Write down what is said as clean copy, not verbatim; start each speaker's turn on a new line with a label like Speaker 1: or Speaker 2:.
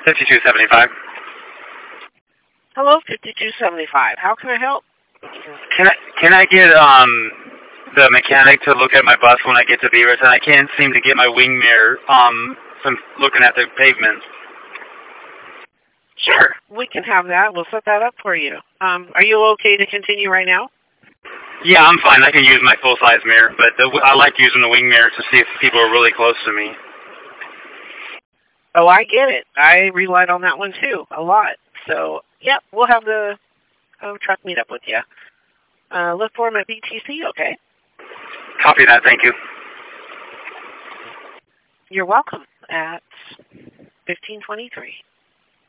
Speaker 1: 5275.
Speaker 2: Hello, 5275. How can I help?
Speaker 1: Can I get the mechanic to look at my bus when I get to Beaverton? I can't seem to get my wing mirror from looking at the pavement.
Speaker 2: Sure, we can have that. We'll set that up for you. Are you okay to continue right now?
Speaker 1: Yeah, I'm fine. I can use my full-size mirror, but I like using the wing mirror to see if people are really close to me.
Speaker 2: Oh, I get it. I relied on that one too, a lot. So, yeah, we'll have the truck meet up with you. Look for him at BTC, okay?
Speaker 1: Copy that. Thank you.
Speaker 2: You're welcome at 1523.